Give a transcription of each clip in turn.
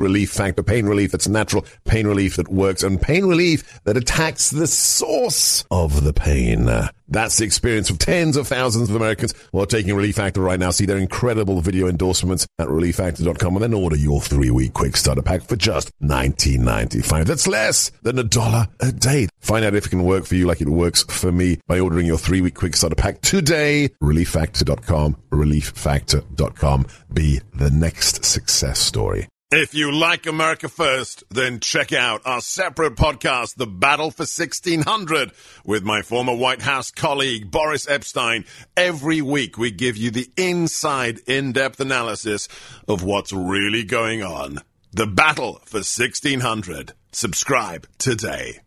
Relief Factor. Pain relief that's natural, pain relief that works, and pain relief that attacks the source of the pain. That's the experience of tens of thousands of Americans who are taking Relief Factor right now. See their incredible video endorsements at relieffactor.com and then order your 3-week quick starter pack for just $19.95. That's less than $1 a day. Find out if it can work for you like it works for me by ordering your 3-week quick starter pack today. relieffactor.com, relieffactor.com. Be the next success story. If you like America First, then check out our separate podcast, The Battle for 1600, with my former White House colleague, Boris Epshteyn. Every week, we give you the inside, in-depth analysis of what's really going on. The Battle for 1600. Subscribe today.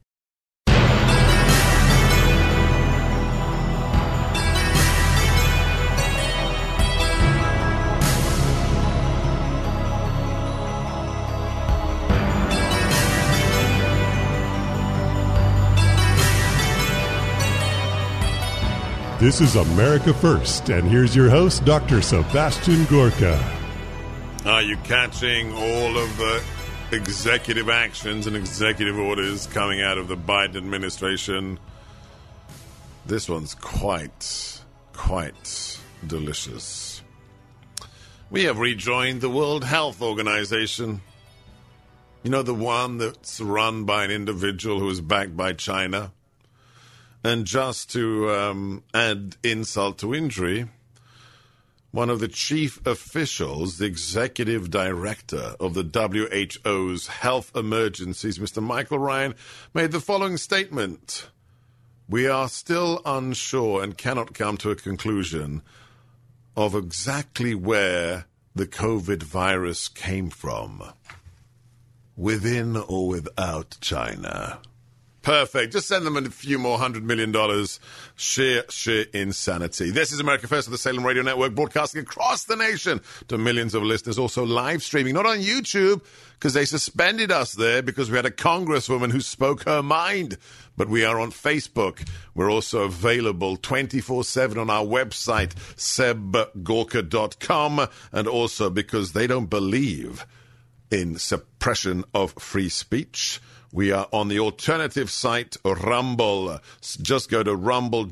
This is America First, and here's your host, Dr. Sebastian Gorka. Are you catching all of the executive actions and executive orders coming out of the Biden administration? This one's quite delicious. We have rejoined the World Health Organization. You know, the one that's run by an individual who is backed by China? And just to add insult to injury, one of the chief officials, the executive director of the WHO's health emergencies, Mr. Michael Ryan, made the following statement. We are still unsure and cannot come to a conclusion of exactly where the COVID virus came from, within or without China. Perfect. Just send them a few more $100 million. Sheer insanity. This is America First of the Salem Radio Network, broadcasting across the nation to millions of listeners. Also live streaming, not on YouTube, because they suspended us there because we had a congresswoman who spoke her mind. But we are on Facebook. We're also available 24/7 on our website, sebgorka.com, and also because they don't believe in suppression of free speech, we are on the alternative site, Rumble. Just go to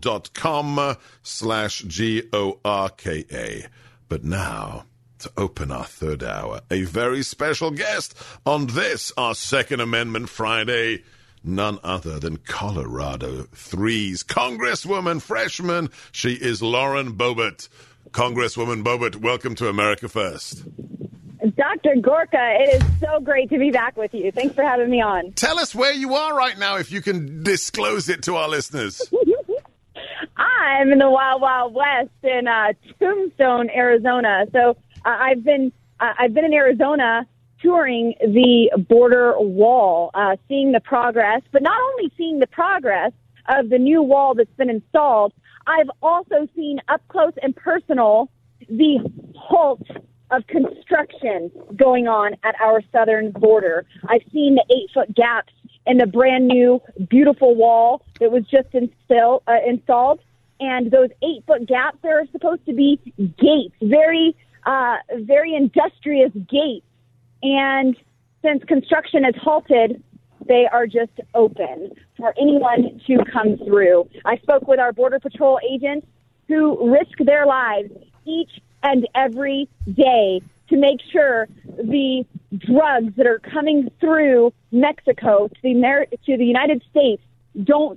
rumble.com/GORKA. But now, to open our third hour, a very special guest on this, our Second Amendment Friday, none other than Colorado 3's Congresswoman freshman. She is Lauren Boebert. Congresswoman Boebert, welcome to America First. Dr. Gorka, it is so great to be back with you. Thanks for having me on. Tell us where you are right now, if you can disclose it to our listeners. I'm in the Wild Wild West in Tombstone, Arizona. So I've been in Arizona touring the border wall, seeing the progress, but not only seeing the progress of the new wall that's been installed, I've also seen up close and personal the halt of construction going on at our southern border. I've seen the 8-foot gaps in the brand new, beautiful wall that was just installed. And those 8-foot gaps, there are supposed to be gates, very industrious gates. And since construction has halted, they are just open for anyone to come through. I spoke with our Border Patrol agents who risk their lives each and every day to make sure the drugs that are coming through Mexico to the United States don't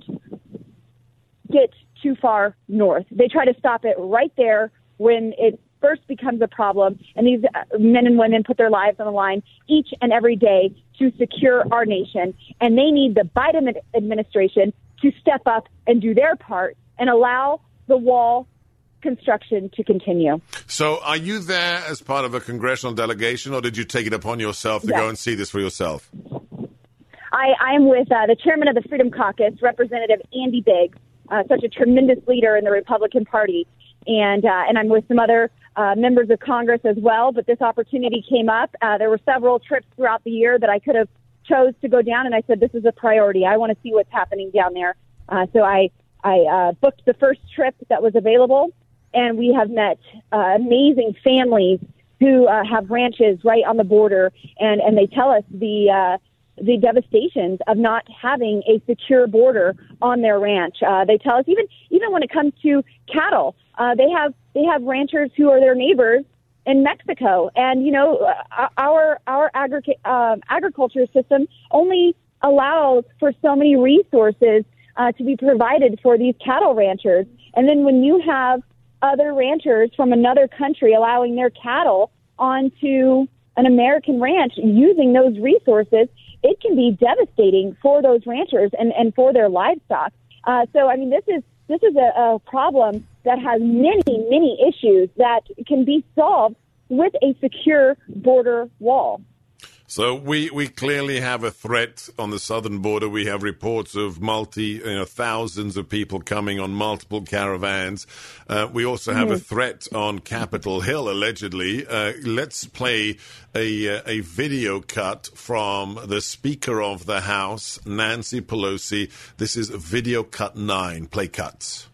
get too far north. They try to stop it right there when it first becomes a problem, and these men and women put their lives on the line each and every day to secure our nation, and they need the Biden administration to step up and do their part and allow the wall construction to continue. So are you there as part of a congressional delegation, or did you take it upon yourself to go and see this for yourself? I'm with the chairman of the Freedom Caucus, Representative Andy Biggs, such a tremendous leader in the Republican Party, and I'm with some other members of Congress as well, but this opportunity came up. There were several trips throughout the year that I could have chose to go down, and I said, this is a priority. I want to see what's happening down there. So I booked the first trip that was available, and we have met amazing families who have ranches right on the border, and they tell us the devastations of not having a secure border on their ranch. They tell us even when it comes to cattle, they have ranchers who are their neighbors in Mexico, and our agriculture system only allows for so many resources to be provided for these cattle ranchers. And then when you have other ranchers from another country allowing their cattle onto an American ranch using those resources, it can be devastating for those ranchers and for their livestock. So, I mean, this is a problem that has many issues that can be solved with a secure border wall. So we clearly have a threat on the southern border. We have reports of thousands of people coming on multiple caravans. We also have a threat on Capitol Hill, allegedly. Let's play a video cut from the Speaker of the House, Nancy Pelosi. This is video cut 9. Play cuts.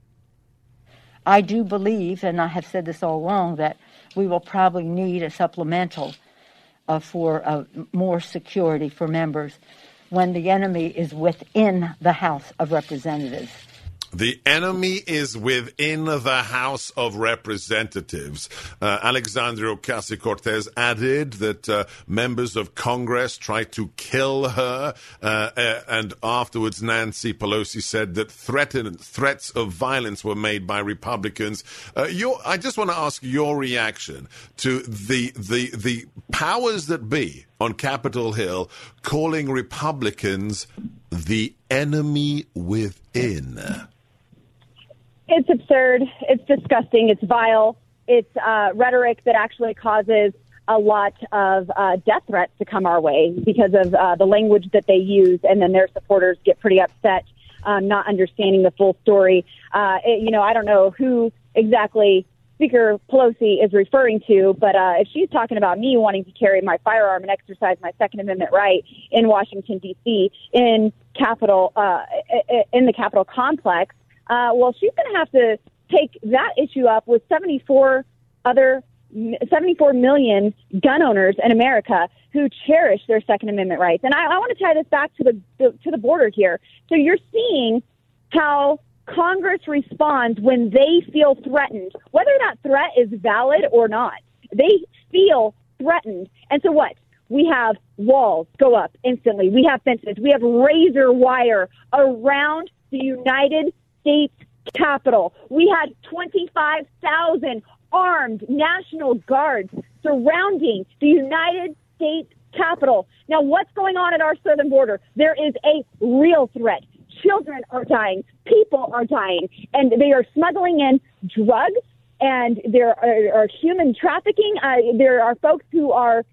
I do believe, and I have said this all along, that we will probably need a supplemental for more security for members when the enemy is within the House of Representatives. The enemy is within the House of Representatives. Alexandria Ocasio-Cortez added that members of Congress tried to kill her, and afterwards Nancy Pelosi said that threats of violence were made by Republicans. I just want to ask your reaction to the powers that be on Capitol Hill calling Republicans the enemy within. It's absurd. It's disgusting. It's vile. It's rhetoric that actually causes a lot of death threats to come our way because of the language that they use, and then their supporters get pretty upset, not understanding the full story. I don't know who exactly Speaker Pelosi is referring to, but if she's talking about me wanting to carry my firearm and exercise my Second Amendment right in Washington, D.C., in the Capitol complex, well, she's going to have to take that issue up with 74 million gun owners in America who cherish their Second Amendment rights. And I want to tie this back to the border here. So you're seeing how Congress responds when they feel threatened, whether that threat is valid or not. They feel threatened. And so what? We have walls go up instantly. We have fences. We have razor wire around the United States Capitol. We had 25,000 armed National Guards surrounding the United States Capitol. Now, what's going on at our southern border? There is a real threat. Children are dying. People are dying. And they are smuggling in drugs, and there are human trafficking. There are folks who are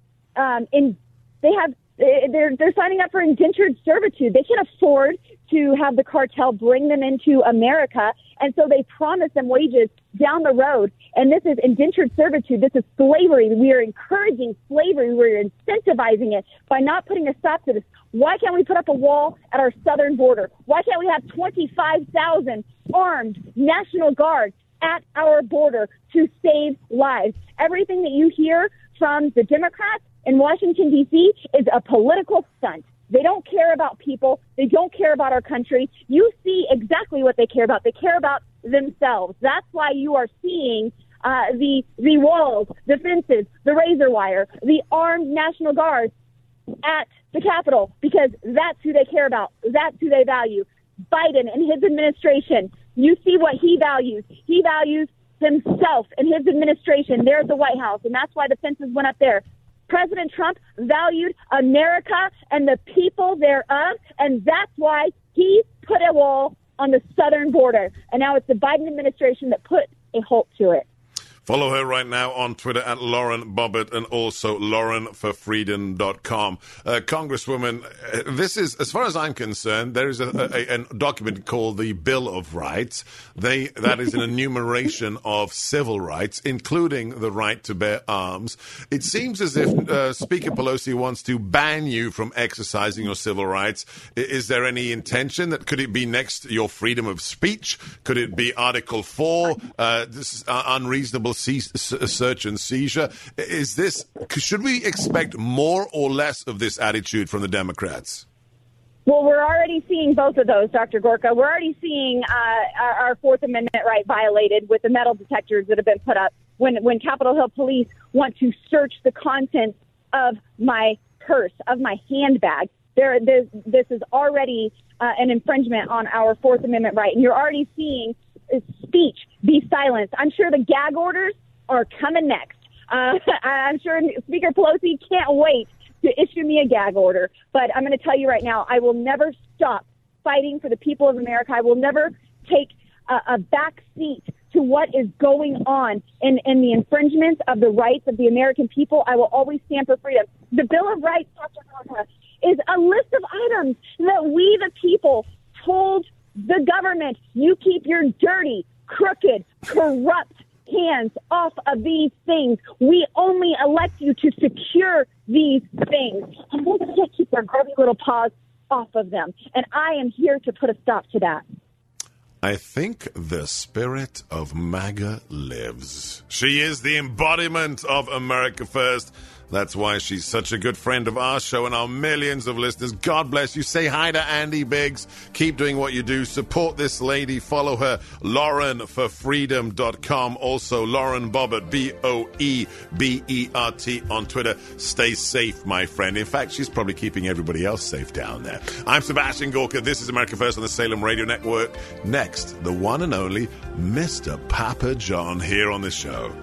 they're signing up for indentured servitude. They can't afford to have the cartel bring them into America, and so they promise them wages down the road. And this is indentured servitude. This is slavery. We are encouraging slavery. We're incentivizing it by not putting a stop to this. Why can't we put up a wall at our southern border? Why can't we have 25,000 armed National Guards at our border to save lives? Everything that you hear from the Democrats in Washington, D.C. is a political stunt. They don't care about people. They don't care about our country. You see exactly what they care about. They care about themselves. That's why you are seeing the walls, the fences, the razor wire, the armed National Guards at the Capitol, because that's who they care about. That's who they value. Biden and his administration, you see what he values. He values himself and his administration there at the White House, and that's why the fences went up there. President Trump valued America and the people thereof, and that's why he put a wall on the southern border. And now it's the Biden administration that put a halt to it. Follow her right now on Twitter at Lauren Boebert and also laurenforfreedom.com. Congresswoman, this is, as far as I'm concerned, there is a document called the Bill of Rights. That is an enumeration of civil rights, including the right to bear arms. It seems as if Speaker Pelosi wants to ban you from exercising your civil rights. Is there any intention that could it be next your freedom of speech? Could it be Article 4, this unreasonable search and seizure. Should we expect more or less of this attitude from the Democrats? Well, we're already seeing both of those, Dr. Gorka. We're already seeing our Fourth Amendment right violated with the metal detectors that have been put up when Capitol Hill police want to search the contents of my purse, of my handbag. This is already an infringement on our Fourth Amendment right. And you're already seeing speech be silenced. I'm sure the gag orders are coming next. I'm sure Speaker Pelosi can't wait to issue me a gag order. But I'm going to tell you right now, I will never stop fighting for the people of America. I will never take a back seat to what is going on in the infringements of the rights of the American people. I will always stand for freedom. The Bill of Rights, Dr. Gorka, is a list of items that we, the people, told the government, you keep your dirty, crooked, corrupt hands off of these things. We only elect you to secure these things. And they can't keep their grubby little paws off of them. And I am here to put a stop to that. I think the spirit of MAGA lives. She is the embodiment of America First. That's why she's such a good friend of our show and our millions of listeners. God bless you. Say hi to Andy Biggs. Keep doing what you do. Support this lady. Follow her, LaurenForFreedom.com. Also, Lauren Boebert, Boebert on Twitter. Stay safe, my friend. In fact, she's probably keeping everybody else safe down there. I'm Sebastian Gorka. This is America First on the Salem Radio Network. Next, the one and only Mr. Papa John here on the show.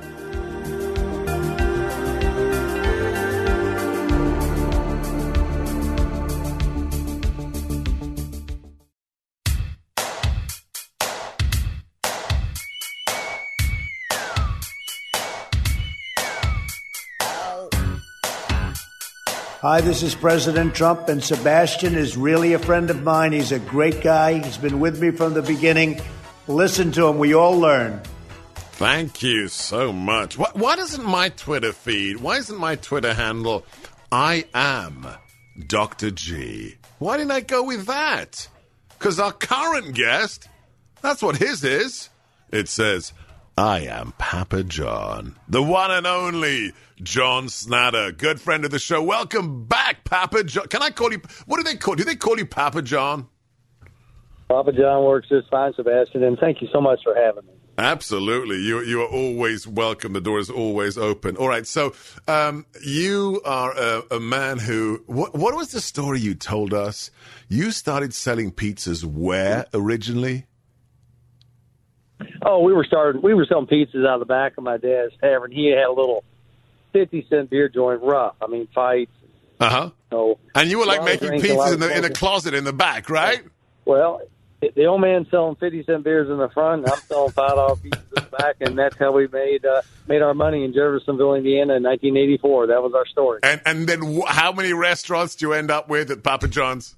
Hi, this is President Trump, and Sebastian is really a friend of mine. He's a great guy. He's been with me from the beginning. Listen to him. We all learn. Thank you so much. Why doesn't my Twitter feed, why isn't my Twitter handle, I am Dr. G? Why didn't I go with that? Because our current guest, that's what his is. It says, I am Papa John, the one and only John Snatter, good friend of the show. Welcome back, Papa John. Can I call you, what do they call you? Do they call you Papa John? Papa John works just fine, Sebastian, and thank you so much for having me. Absolutely. You are always welcome. The door is always open. All right, so you are a man who, what was the story you told us? You started selling pizzas where originally? Oh, we were selling pizzas out of the back of my dad's tavern. He had a little 50-cent beer joint, rough. I mean, fights. Uh-huh. So, and you were like making pizzas in the closet in the back, right? Well, the old man's selling 50-cent beers in the front, and I'm selling $5 pizzas in the back, and that's how we made our money in Jeffersonville, Indiana in 1984. That was our story. And then how many restaurants do you end up with at Papa John's?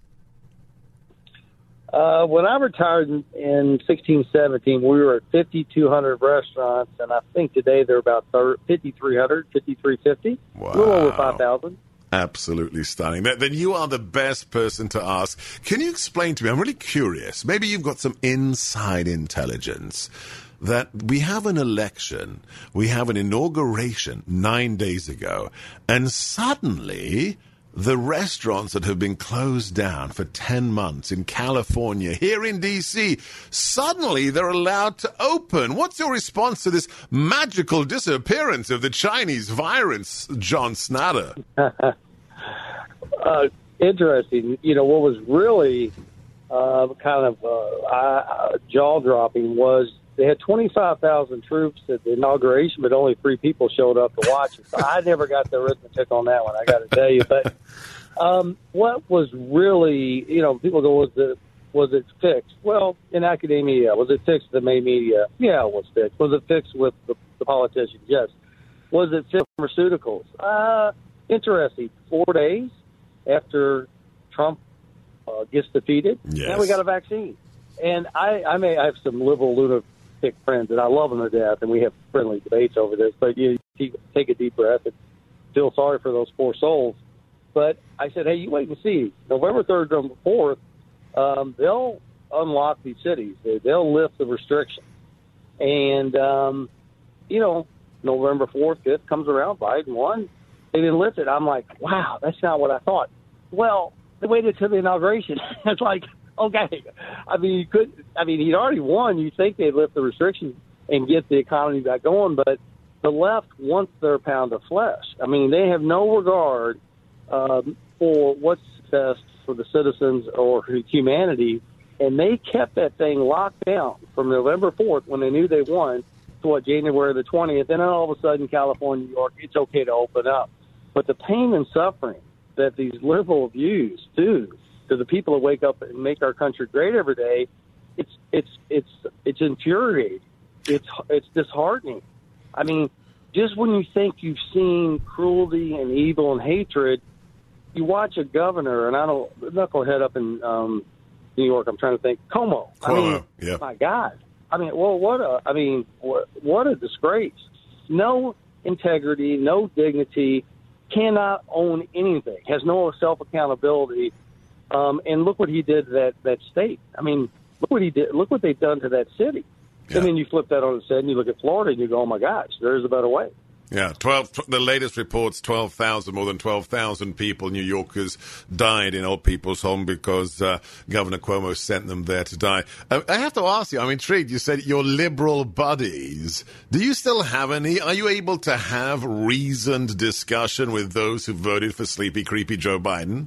When I retired in 16-17, we were at 5,200 restaurants, and I think today they're about 5,300, 5,350. Wow. A little over 5,000. Absolutely stunning. Then you are the best person to ask. Can you explain to me, I'm really curious, maybe you've got some inside intelligence, that we have an election, we have an inauguration 9 days ago, and suddenly the restaurants that have been closed down for 10 months in California, here in D.C., suddenly they're allowed to open. What's your response to this magical disappearance of the Chinese virus, John Snatter? Interesting. You know, what was really kind of jaw-dropping was they had 25,000 troops at the inauguration, but only 3 people showed up to watch it. So I never got the arithmetic on that one, I got to tell you. But what was really, you know, people go, was it fixed? Well, in academia, was it fixed with the main media? Yeah, it was fixed. Was it fixed with the politicians? Yes. Was it fixed with pharmaceuticals? Interesting. 4 days after Trump gets defeated, yes, now we got a vaccine. And I have some liberal lunatic friends, and I love them to death, and we have friendly debates over this, but you take a deep breath and feel sorry for those poor souls. But I said, hey, you wait and see. November 3rd and 4th, they'll unlock these cities. They'll lift the restrictions. And, you know, November 4th, 5th comes around, Biden won. They didn't lift it. I'm like, wow, that's not what I thought. Well, they waited till the inauguration. It's like, okay. He'd already won. You'd think they'd lift the restrictions and get the economy back going, but the left wants their pound of flesh. I mean, they have no regard for what's best for the citizens or humanity, and they kept that thing locked down from November 4th when they knew they won to January the 20th. Then all of a sudden, California, New York, it's okay to open up. But the pain and suffering that these liberal views do to the people that wake up and make our country great every day, it's infuriating. It's disheartening. I mean, just when you think you've seen cruelty and evil and hatred, you watch a governor, and knucklehead up in New York, I'm trying to think, Cuomo. Yeah. My God. I mean, well, what a disgrace. No integrity, no dignity, cannot own anything, has no self-accountability. And look what he did to that state. I mean, look what he did. Look what they've done to that city. Yeah. And then you flip that on its head and you look at Florida and you go, oh, my gosh, there's a better way. Yeah, the latest reports, more than 12,000 people, New Yorkers, died in Old People's Home because Governor Cuomo sent them there to die. I have to ask you, I'm intrigued. You said your liberal buddies. Do you still have any? Are you able to have reasoned discussion with those who voted for sleepy, creepy Joe Biden?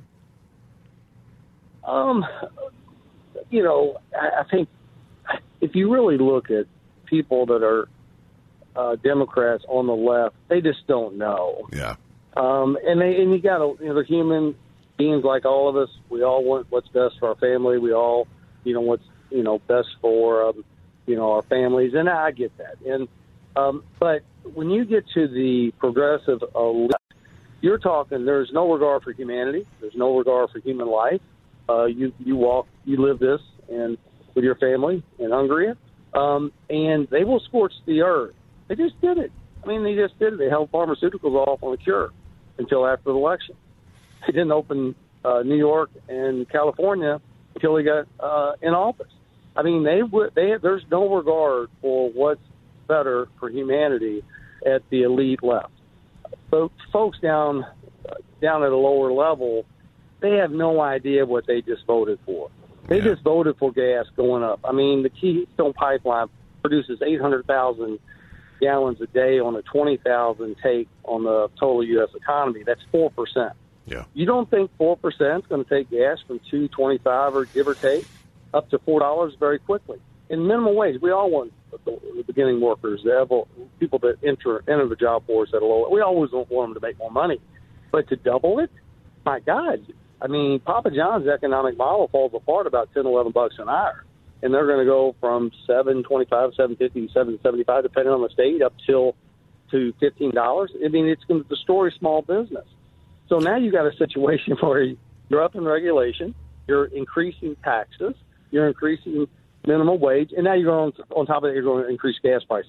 I think if you really look at people that are Democrats on the left, they just don't know. Yeah. And you got to, they're human beings like all of us. We all want what's best for our family. We all, what's, best for, our families. And I get that. And, but when you get to the progressive left, you're talking, there's no regard for humanity. There's no regard for human life. You live this and with your family in Hungary, and they will scorch the earth. They just did it. They just did it. They held pharmaceuticals off on the cure until after the election. They didn't open New York and California until they got in office. There's no regard for what's better for humanity at the elite left. But folks down at a lower level, they have no idea what they just voted for. They just voted for gas going up. The Keystone Pipeline produces 800,000 gallons a day on a 20,000 take on the total U.S. economy. That's 4%. Yeah. You don't think 4% is going to take gas from $2.25 or give or take up to $4 very quickly? In minimum wage, we all want the beginning workers, people that enter the job force at a lower. We always want them to make more money, but to double it, my God! Papa John's economic model falls apart about $10, $11 an hour. And they're going to go from $7.25, $7.50, $7.75, depending on the state, up to $15. It's going to destroy small business. So now you got a situation where you're up in regulation, you're increasing taxes, you're increasing minimum wage, and now you're going on top of it, you're going to increase gas prices.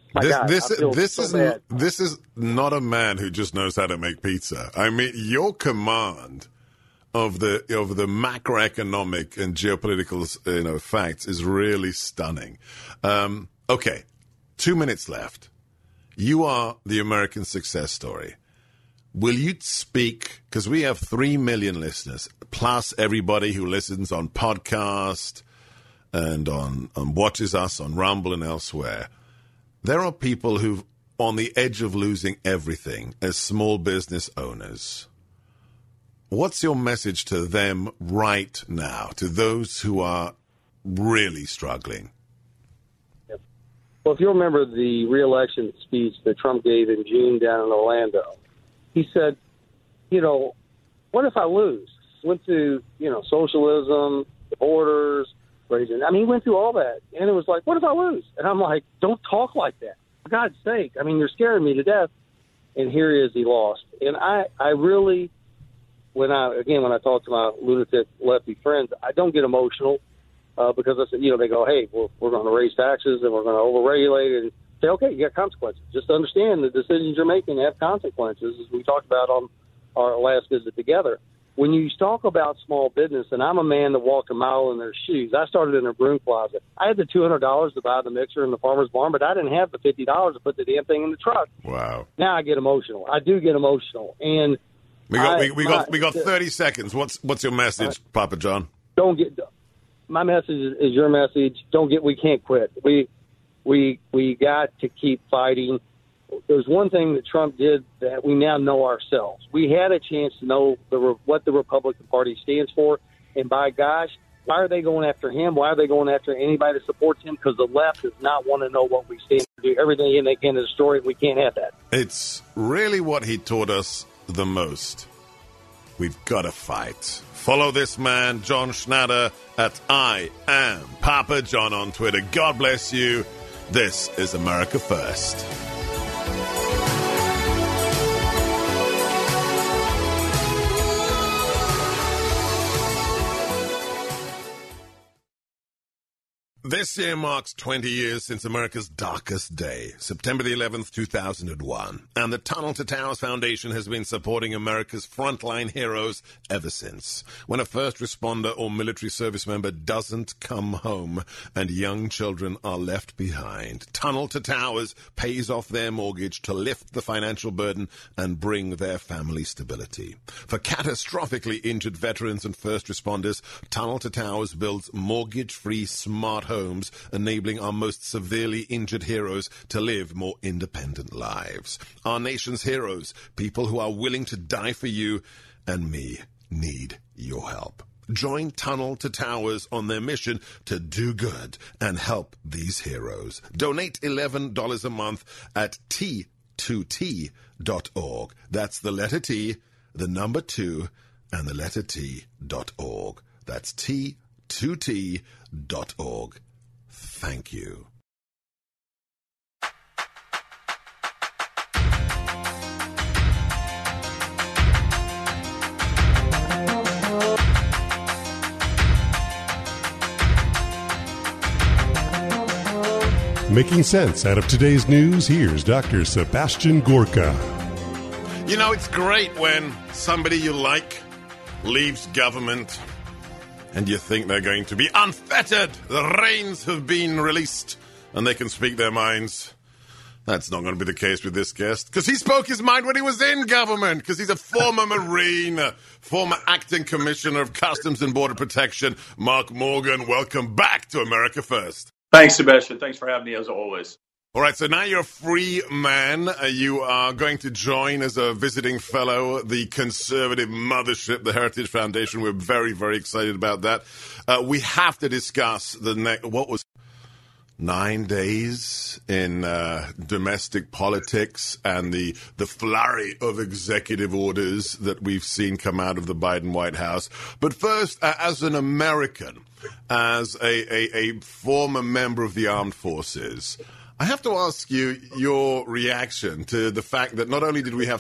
This is not a man who just knows how to make pizza. Your command of the macroeconomic and geopolitical facts is really stunning. Okay, 2 minutes left. You are the American success story. Will you speak, because we have 3 million listeners, plus everybody who listens on podcast and on watches us on Rumble and elsewhere. There are people who've on the edge of losing everything as small business owners. What's your message to them right now, to those who are really struggling? Well, if you remember the re-election speech that Trump gave in June down in Orlando, he said, what if I lose? Went through, socialism, the borders, raising. He went through all that. And it was like, what if I lose? And I'm like, don't talk like that. For God's sake. You're scaring me to death. And here he is, he lost. And I really... When I talk to my lunatic lefty friends, I don't get emotional because I said, they go, hey, we're going to raise taxes and we're going to overregulate and say, okay, you got consequences. Just understand the decisions you're making have consequences, as we talked about on our last visit together. when you talk about small business, and I'm a man that walked a mile in their shoes. I started in a broom closet. I had the $200 to buy the mixer in the farmer's barn, but I didn't have the $50 to put the damn thing in the truck. Wow. Now I get emotional. I do get emotional. And we got 30 seconds. What's your message, Papa John? My message is your message. We can't quit. We got to keep fighting. There's one thing that Trump did that we now know ourselves. We had a chance to know what the Republican Party stands for, and by gosh, why are they going after him? Why are they going after anybody that supports him? Because the left does not want to know what we stand for. Do everything they can to destroy it. We can't have that. It's really what he taught us the most. We've got to fight. Follow this man, John Schnatter, at I Am Papa John on Twitter. God bless you. This is America First. This year marks 20 years since America's darkest day, September the 11th, 2001. And the Tunnel to Towers Foundation has been supporting America's frontline heroes ever since. When a first responder or military service member doesn't come home and young children are left behind, Tunnel to Towers pays off their mortgage to lift the financial burden and bring their family stability. For catastrophically injured veterans and first responders, Tunnel to Towers builds mortgage-free smart homes, enabling our most severely injured heroes to live more independent lives. Our nation's heroes, people who are willing to die for you and me, need your help. Join Tunnel to Towers on their mission to do good and help these heroes. Donate $11 a month at T2T.org. That's the letter T, the number 2, and the letter T.org. That's T2T.org. Thank you. Making sense out of today's news, here's Dr. Sebastian Gorka. You know, it's great when somebody you like leaves government and you think they're going to be unfettered. The reins have been released and they can speak their minds. That's not going to be the case with this guest, because he spoke his mind when he was in government, because he's a former Marine, former acting commissioner of Customs and Border Protection. Mark Morgan, welcome back to America First. Thanks, Sebastian. Thanks for having me, as always. All right, so now you're a free man. You are going to join as a visiting fellow the conservative mothership, the Heritage Foundation. We're very, very excited about that. We have to discuss what was 9 days in domestic politics and the flurry of executive orders that we've seen come out of the Biden White House. But first, as an American, as a former member of the armed forces, I have to ask you your reaction to the fact that not only did we have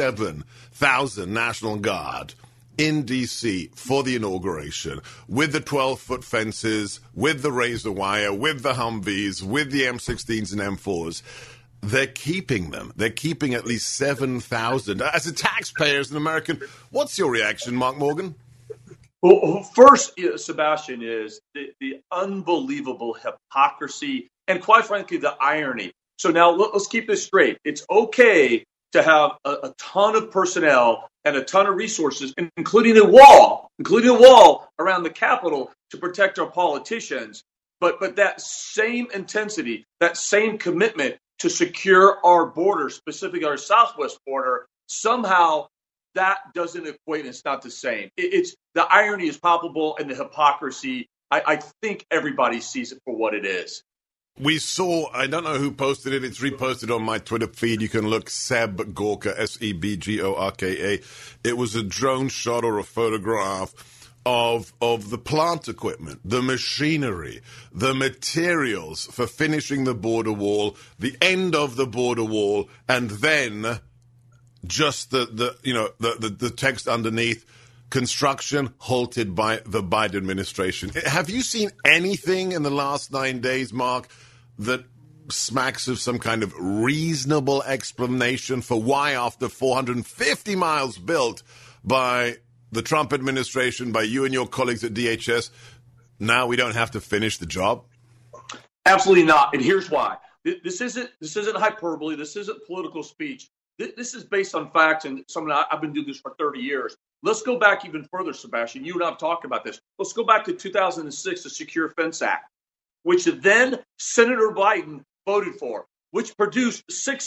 27,000 National Guard in D.C. for the inauguration, with the 12-foot fences, with the razor wire, with the Humvees, with the M16s and M4s, they're keeping them. They're keeping at least 7,000. As a taxpayer, as an American, what's your reaction, Mark Morgan? Well, first, Sebastian, is the unbelievable hypocrisy and, quite frankly, the irony. So now let's keep this straight. It's okay to have a ton of personnel and a ton of resources, including a wall around the Capitol to protect our politicians. But that same intensity, that same commitment to secure our border, specifically our southwest border, somehow that doesn't equate. It's not the same. It's the irony is palpable, and the hypocrisy, I think everybody sees it for what it is. We saw, I don't know who posted it, it's reposted on my Twitter feed. You can look, Seb Gorka, Sebgorka. It was a drone shot or a photograph of the plant equipment, the machinery, the materials for finishing the border wall, the end of the border wall, and then just the text underneath, construction halted by the Biden administration. Have you seen anything in the last 9 days, Mark, that smacks of some kind of reasonable explanation for why, after 450 miles built by the Trump administration, by you and your colleagues at DHS, now we don't have to finish the job? Absolutely not. And here's why. This isn't hyperbole. This isn't political speech. This is based on facts, and something I've been doing this for 30 years. Let's go back even further, Sebastian. You and I have talked about this. Let's go back to 2006, the Secure Fence Act, which then Senator Biden voted for, which produced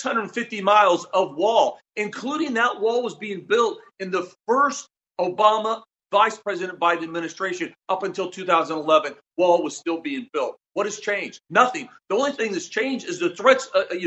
650 miles of wall, including that wall was being built in the first Obama Vice President Biden administration up until 2011. Wall was still being built. What has changed? Nothing. The only thing that's changed is the threats,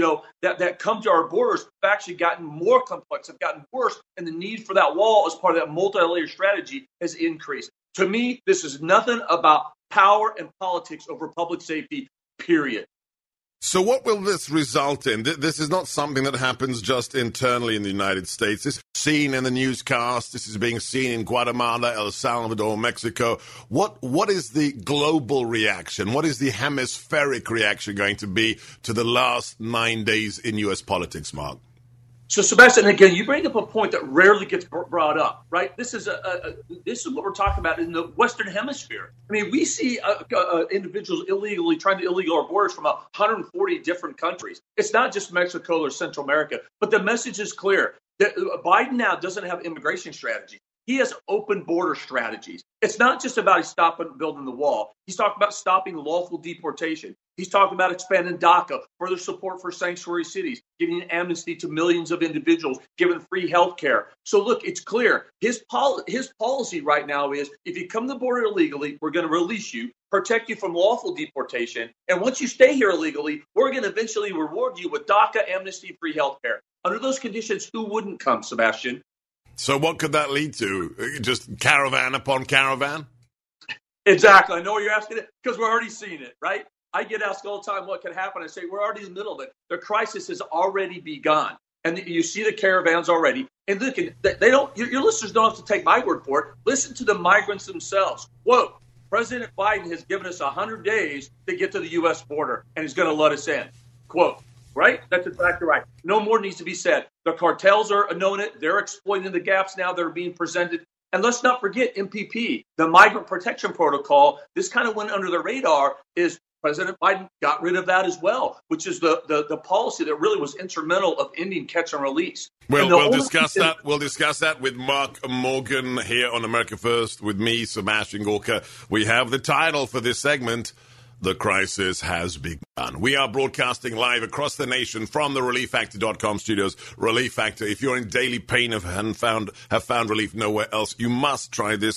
that come to our borders have actually gotten more complex, have gotten worse, and the need for that wall as part of that multi-layer strategy has increased. To me, this is nothing about power and politics over public safety, period. So what will this result in? This is not something that happens just internally in the United States. This is seen in the newscast. This is being seen in Guatemala, El Salvador, Mexico. What is the global reaction? What is the hemispheric reaction going to be to the last 9 days in U.S. politics, Mark? So, Sebastian, again, you bring up a point that rarely gets brought up, right? This is what we're talking about in the Western Hemisphere. I mean, we see individuals illegally trying to illegal our borders from 140 different countries. It's not just Mexico or Central America, but the message is clear. That Biden now doesn't have immigration strategy. He has open border strategies. It's not just about stopping building the wall. He's talking about stopping lawful deportation. He's talking about expanding DACA, further support for sanctuary cities, giving amnesty to millions of individuals, giving free health care. So look, it's clear. His policy right now is if you come to the border illegally, we're going to release you, protect you from lawful deportation. And once you stay here illegally, we're going to eventually reward you with DACA, amnesty, free health care. Under those conditions, who wouldn't come, Sebastian? So what could that lead to? Just caravan upon caravan? Exactly. I know you're asking it because we're already seeing it, right? I get asked all the time what could happen. I say we're already in the middle of it. The crisis has already begun. And you see the caravans already. And look, they don't. Your listeners don't have to take my word for it. Listen to the migrants themselves. Quote, President Biden has given us 100 days to get to the U.S. border, and he's going to let us in. Quote. Right? That's exactly right. No more needs to be said. The cartels are knowing it. They're exploiting the gaps now that are being presented. And let's not forget MPP, the Migrant Protection Protocol. This kind of went under the radar. Is President Biden got rid of that as well, which is the policy that really was instrumental of ending catch and release. Well, we'll discuss that. We'll discuss that with Mark Morgan here on America First with me, Sebastian Gorka. We have the title for this segment. The crisis has begun. We are broadcasting live across the nation from the ReliefFactor.com studios. Relief Factor. If you're in daily pain and have found relief nowhere else, you must try this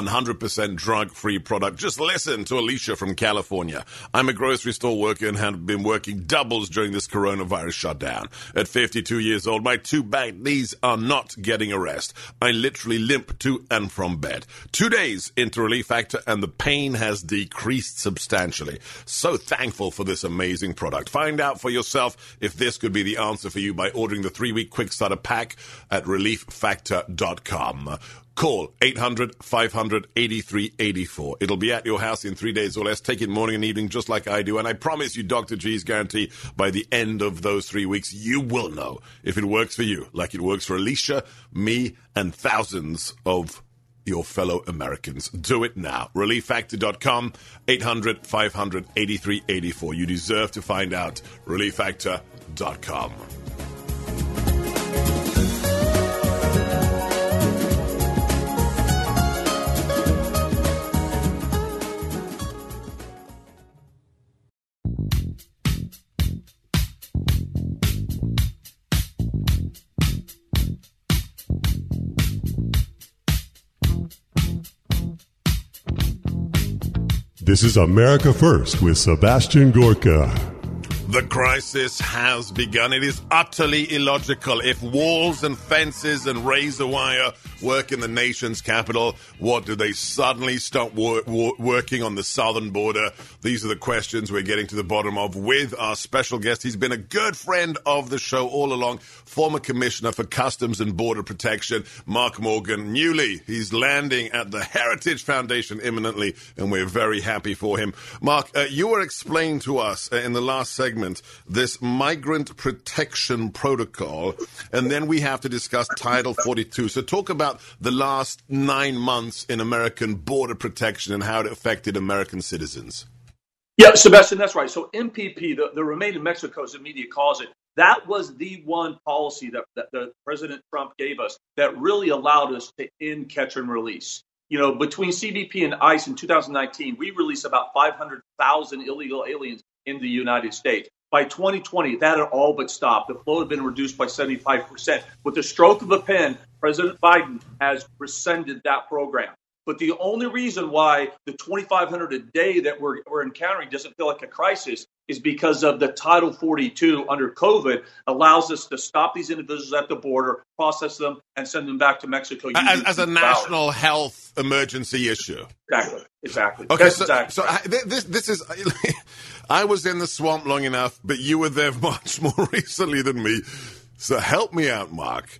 100% drug-free product. Just listen to Alicia from California. I'm a grocery store worker and have been working doubles during this coronavirus shutdown. At 52 years old, my two back knees are not getting a rest. I literally limp to and from bed. 2 days into Relief Factor and the pain has decreased substantially. So thankful for this amazing product. Find out for yourself if this could be the answer for you by ordering the 3-week quick starter pack at ReliefFactor.com. Call 800-500-8384. It'll be at your house in 3 days or less. Take it morning and evening just like I do. And I promise you, Dr. G's guarantee, by the end of those 3 weeks, you will know if it works for you, like it works for Alicia, me, and thousands of your fellow Americans. Do it now. ReliefFactor.com, 800-500-8384. You deserve to find out. ReliefFactor.com. This is America First with Sebastian Gorka. The crisis has begun. It is utterly illogical. If walls and fences and razor wire work in the nation's capital, what do they suddenly stop working on the southern border? These are the questions we're getting to the bottom of with our special guest. He's been a good friend of the show all along, former Commissioner for Customs and Border Protection, Mark Morgan. Newly, he's landing at the Heritage Foundation imminently, and we're very happy for him. Mark, you were explaining to us in the last segment this Migrant Protection Protocol, and then we have to discuss Title 42. So talk about about the last 9 months in American border protection and how it affected American citizens. Yeah, Sebastian, that's right. So MPP, the Remain in Mexico, as the media calls it, that was the one policy that President Trump gave us that really allowed us to end catch and release. You know, between CBP and ICE in 2019, we released about 500,000 illegal aliens in the United States. By 2020, that had all but stopped. The flow had been reduced by 75%. With the stroke of a pen, President Biden has rescinded that program. But the only reason why the 2,500 a day that we're encountering doesn't feel like a crisis is because of the Title 42 under COVID allows us to stop these individuals at the border, process them, and send them back to Mexico. As a national health emergency issue. Exactly. Okay, Exactly. This is... I was in the swamp long enough, but you were there much more recently than me. So help me out, Mark.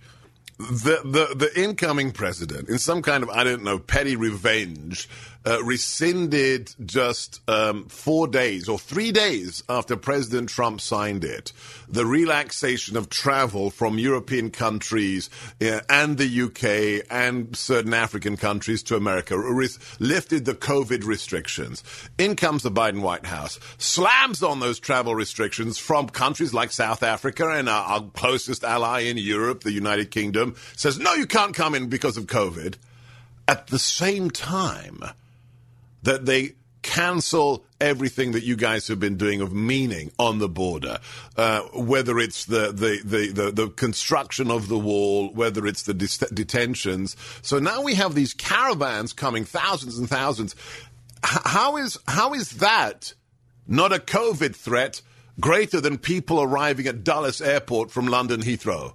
The incoming president, in some kind of, I don't know, petty revenge, rescinded just 4 days or 3 days after President Trump signed it, the relaxation of travel from European countries and the UK and certain African countries to America, lifted the COVID restrictions. In comes the Biden White House, slams on those travel restrictions from countries like South Africa and our closest ally in Europe, the United Kingdom, says, no, you can't come in because of COVID. At the same time that they cancel everything that you guys have been doing of meaning on the border, whether it's the construction of the wall, whether it's the detentions. So now we have these caravans coming, thousands and thousands. How is that not a COVID threat greater than people arriving at Dulles Airport from London Heathrow?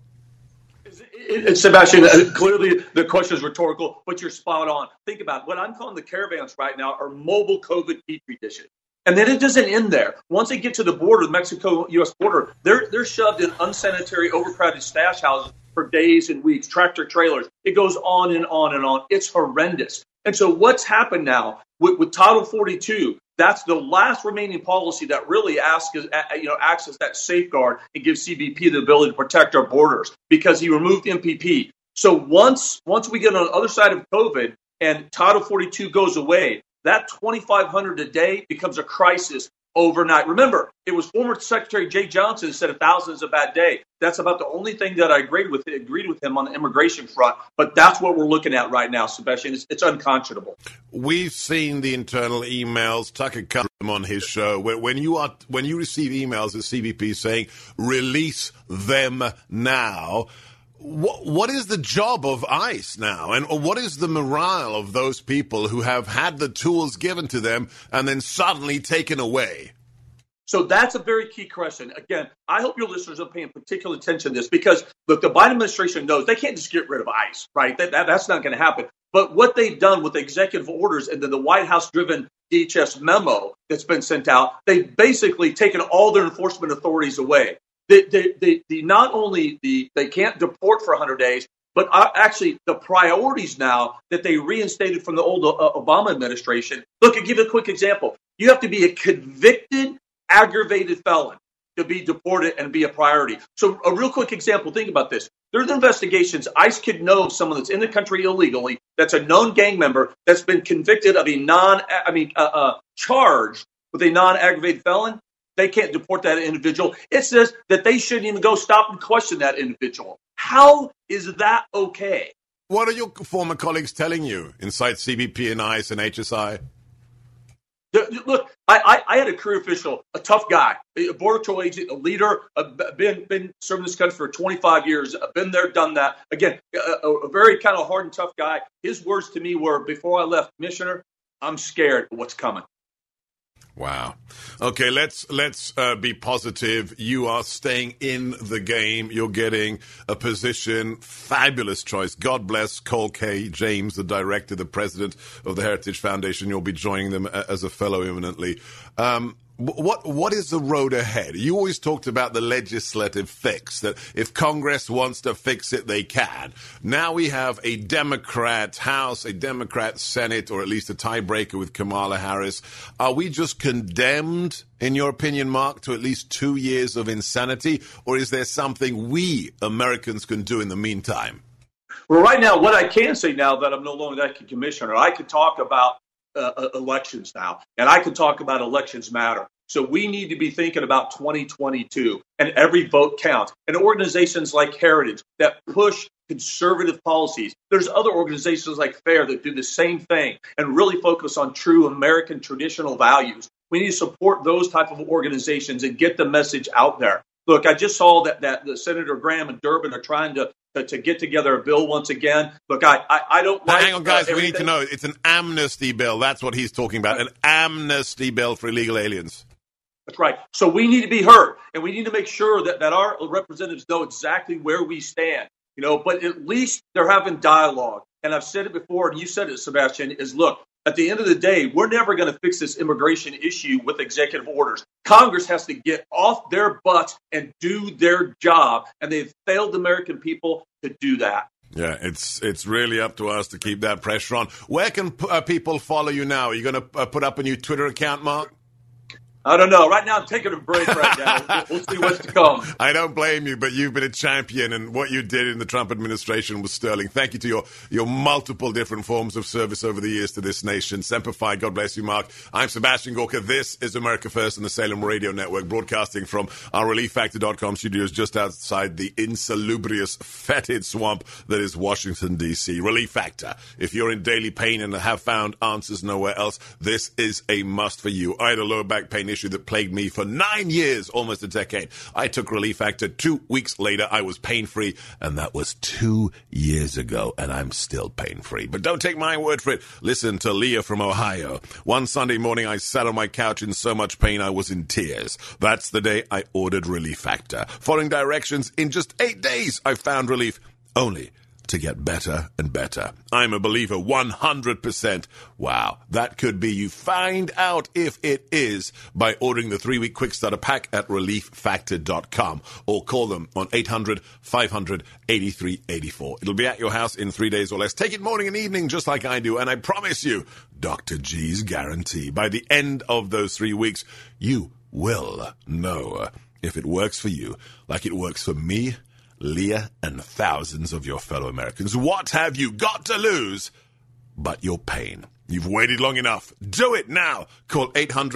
Sebastian, clearly the question is rhetorical, but you're spot on. Think about it. What I'm calling the caravans right now are mobile COVID petri dishes. And then it doesn't end there. Once they get to the border, the Mexico-U.S. border, they're shoved in unsanitary, overcrowded stash houses for days and weeks, tractor trailers. It goes on and on and on. It's horrendous. And so what's happened now with Title 42, that's the last remaining policy that really acts as that safeguard and gives CBP the ability to protect our borders because he removed MPP. So once we get on the other side of COVID and Title 42 goes away, that 2,500 a day becomes a crisis overnight. Remember, it was former Secretary Jay Johnson who said 1,000 is a bad day. That's about the only thing that I agreed with him on the immigration front. But that's what we're looking at right now, Sebastian. It's unconscionable. We've seen the internal emails. Tucker covered them on his show. When you receive emails at CBP saying release them now, what is the job of ICE now? And what is the morale of those people who have had the tools given to them and then suddenly taken away? So that's a very key question. Again, I hope your listeners are paying particular attention to this because, look, the Biden administration knows they can't just get rid of ICE, right? That's not going to happen. But what they've done with the executive orders and then the White House-driven DHS memo that's been sent out, they've basically taken all their enforcement authorities away. They not only they can't deport for 100 days, but actually the priorities now that they reinstated from the old Obama administration. Look, I'll give you a quick example. You have to be a convicted, aggravated felon to be deported and be a priority. So a real quick example, think about this. There's investigations. ICE could know someone that's in the country illegally, that's a known gang member, that's been convicted of charged with a non-aggravated felon. They can't deport that individual. It says that they shouldn't even go stop and question that individual. How is that okay? What are your former colleagues telling you inside CBP and ICE and HSI? Look, I had a career official, a tough guy, a border patrol agent, a leader, been serving this country for 25 years, been there, done that. Again, a very kind of hard and tough guy. His words to me were, before I left, Commissioner, I'm scared of what's coming. Wow. Okay, let's be positive. You are staying in the game. You're getting a position. Fabulous choice. God bless Cole K. James, the director, the president of the Heritage Foundation. You'll be joining them as a fellow imminently. What is the road ahead? You always talked about the legislative fix, that if Congress wants to fix it, they can. Now we have a Democrat House, a Democrat Senate, or at least a tiebreaker with Kamala Harris. Are we just condemned, in your opinion, Mark, to at least 2 years of insanity? Or is there something we Americans can do in the meantime? Well, right now, what I can say now that I'm no longer that commissioner, I can talk about elections now, and I can talk about elections matter. So we need to be thinking about 2022, and every vote counts. And organizations like Heritage that push conservative policies. There's other organizations like FAIR that do the same thing and really focus on true American traditional values. We need to support those type of organizations and get the message out there. Look, I just saw that the Senator Graham and Durbin are trying to get together a bill once again. Look, I don't like... Hang on, guys. We need to know. It's an amnesty bill. That's what he's talking about. An amnesty bill for illegal aliens. That's right. So we need to be heard, and we need to make sure that our representatives know exactly where we stand. But at least they're having dialogue. And I've said it before, and you said it, Sebastian, is look, at the end of the day, we're never going to fix this immigration issue with executive orders. Congress has to get off their butts and do their job, and they've failed the American people to do that. Yeah, it's really up to us to keep that pressure on. Where can people follow you now? Are you going to put up a new Twitter account, Mark? I don't know. Right now, I'm taking a break right now. We'll see what's to come. I don't blame you, but you've been a champion, and what you did in the Trump administration was sterling. Thank you to your multiple different forms of service over the years to this nation. Semper Fi. God bless you, Mark. I'm Sebastian Gorka. This is America First and the Salem Radio Network, broadcasting from our ReliefFactor.com studios just outside the insalubrious, fetid swamp that is Washington, D.C. Relief Factor. If you're in daily pain and have found answers nowhere else, this is a must for you. I had a lower back pain issue that plagued me for 9 years, almost a decade. I took Relief Factor. 2 weeks later, I was pain-free, and that was 2 years ago, and I'm still pain-free. But don't take my word for it. Listen to Leah from Ohio. One Sunday morning, I sat on my couch in so much pain, I was in tears. That's the day I ordered Relief Factor. Following directions, in just 8 days, I found relief, only to get better and better. I'm a believer 100%. Wow, that could be you. Find out if it is by ordering the 3-week quick starter pack at ReliefFactor.com or call them on 800-500-8384. It'll be at your house in 3 days or less. Take it morning and evening just like I do, and I promise you, Dr. G's guarantee, by the end of those 3 weeks, you will know if it works for you like it works for me, Leah, and thousands of your fellow Americans. What have you got to lose but your pain? You've waited long enough. Do it now. Call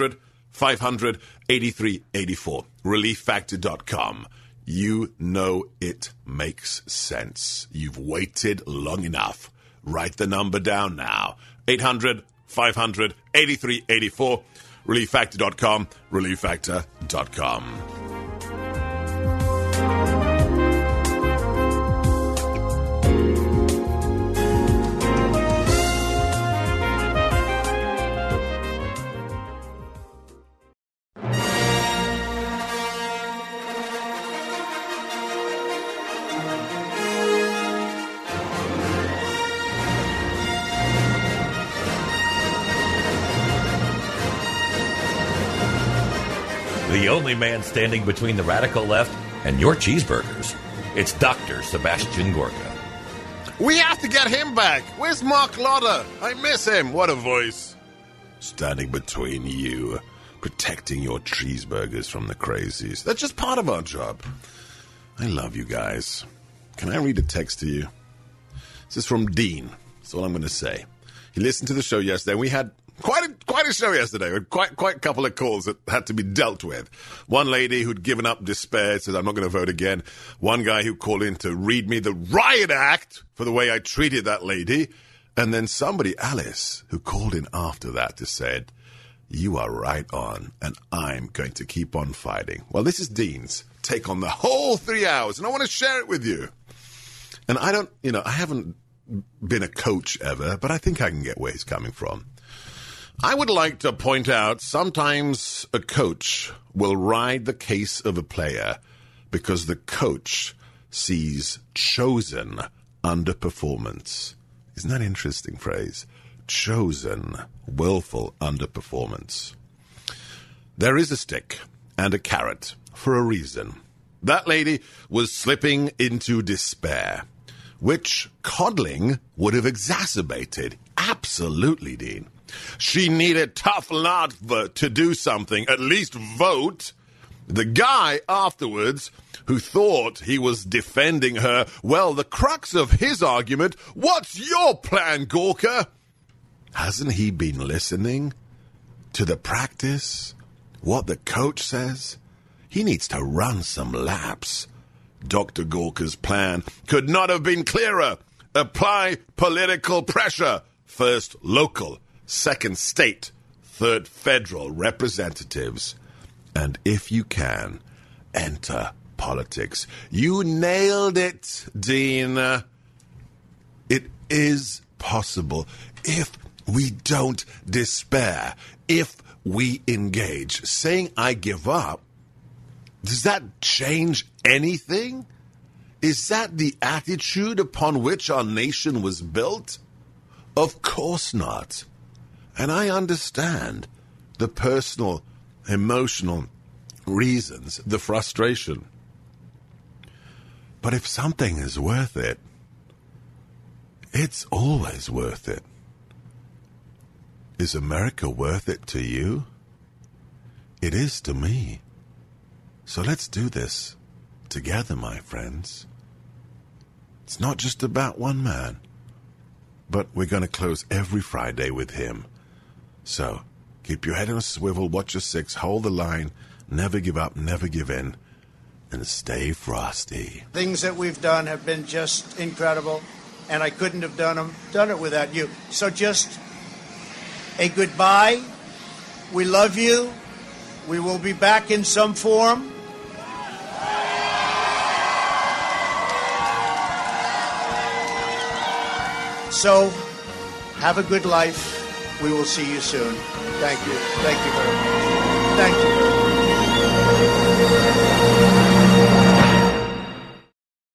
800-500-8384. ReliefFactor.com. You know it makes sense. You've waited long enough. Write the number down now. 800-500-8384. ReliefFactor.com. ReliefFactor.com. The only man standing between the radical left and your cheeseburgers. It's Dr. Sebastian Gorka. We have to get him back. Where's Mark Lauder? I miss him. What a voice. Standing between you, protecting your cheeseburgers from the crazies. That's just part of our job. I love you guys. Can I read a text to you? This is from Dean. That's all I'm going to say. He listened to the show yesterday. We had quite a show yesterday. Quite a couple of calls that had to be dealt with. One lady who'd given up despair says, I'm not going to vote again. One guy who called in to read me the riot act for the way I treated that lady. And then somebody, Alice, who called in after that to said, you are right on, and I'm going to keep on fighting. Well, this is Dean's take on the whole 3 hours, and I want to share it with you. And I haven't been a coach ever, but I think I can get where he's coming from. I would like to point out sometimes a coach will ride the case of a player because the coach sees chosen underperformance. Isn't that an interesting phrase? Chosen, willful underperformance. There is a stick and a carrot for a reason. That lady was slipping into despair, which coddling would have exacerbated. Absolutely, Dean. She needed tough love to do something, at least vote. The guy afterwards who thought he was defending her, well, the crux of his argument, what's your plan, Gorka? Hasn't he been listening to the practice? What the coach says? He needs to run some laps. Dr. Gorka's plan could not have been clearer. Apply political pressure. First local, second state, third federal representatives. And if you can, enter politics. You nailed it, Dean. It is possible if we don't despair, if we engage. Saying I give up, does that change anything? Is that the attitude upon which our nation was built? Of course not. And I understand the personal, emotional reasons, the frustration. But if something is worth it, it's always worth it. Is America worth it to you? It is to me. So let's do this together, my friends. It's not just about one man, but we're going to close every Friday with him. So keep your head on a swivel, watch your six, hold the line, never give up, never give in, and stay frosty. Things that we've done have been just incredible, and I couldn't have done it without you. So just a goodbye. We love you. We will be back in some form. So, have a good life. We will see you soon. Thank you. Thank you very much. Thank you.